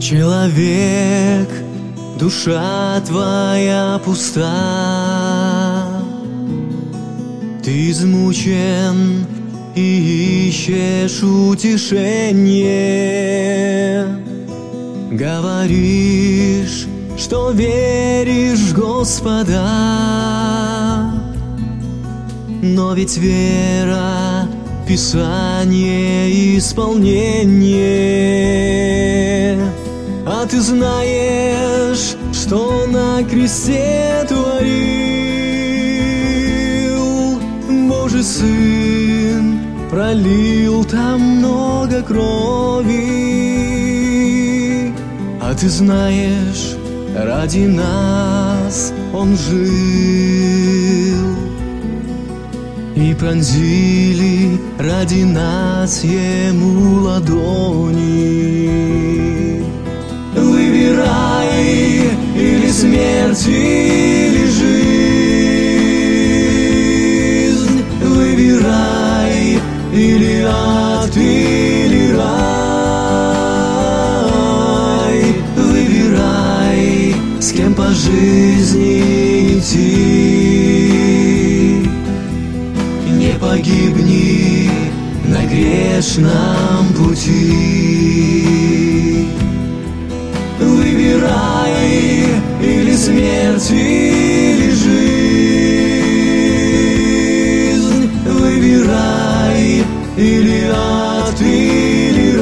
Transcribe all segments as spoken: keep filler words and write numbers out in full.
Человек, душа твоя пуста, ты измучен и ищешь утешение. Говоришь, что веришь в Господа, но ведь вера — Писание исполнение. А ты знаешь, что на кресте творил Божий Сын, пролил там много крови. А ты знаешь, ради нас Он жил, и пронзили ради нас Ему ладони. Выбирай или смерть, или жизнь. Выбирай или ад, или рай. Выбирай, с кем по жизни идти. Не погибни на грешном пути. Выбирай или смерть, или жизнь. Выбирай или ад, или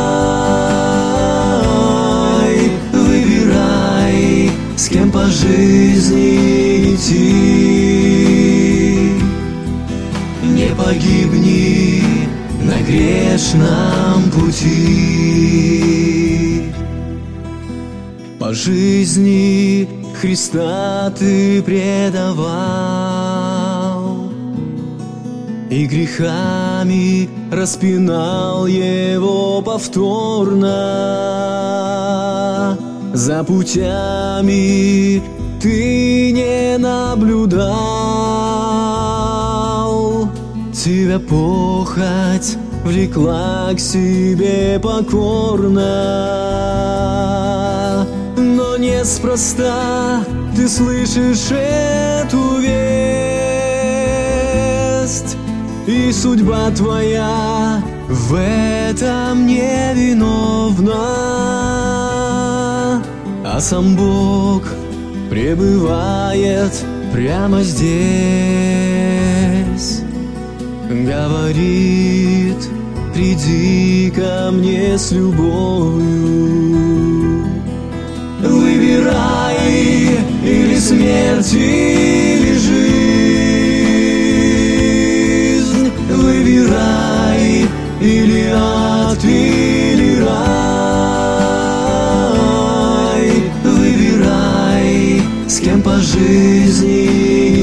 рай. Выбирай, с кем по жизни идти. Не погибни на грешном пути. По жизни Христа ты предавал, и грехами распинал Его повторно. За путями ты не наблюдал, тебя похоть влекла к себе покорно. Но неспроста ты слышишь эту весть, и судьба твоя в этом не виновна. А сам Бог пребывает прямо здесь, говорит: приди ко мне с любовью. Выбирай или смерть, или жизнь. Выбирай или ад, или рай. Выбирай, с кем по жизни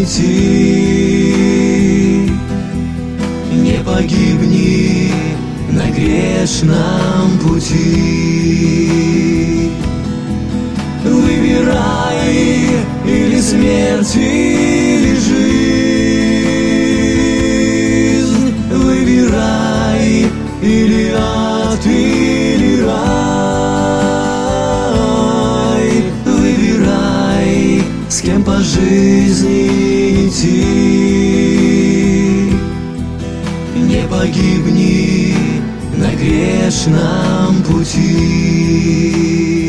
идти. Не погибни на грешном пути. Выбирай или смерть, или жизнь. Выбирай или ад, или рай. Выбирай, с кем по жизни идти. Не погибни на грешном пути.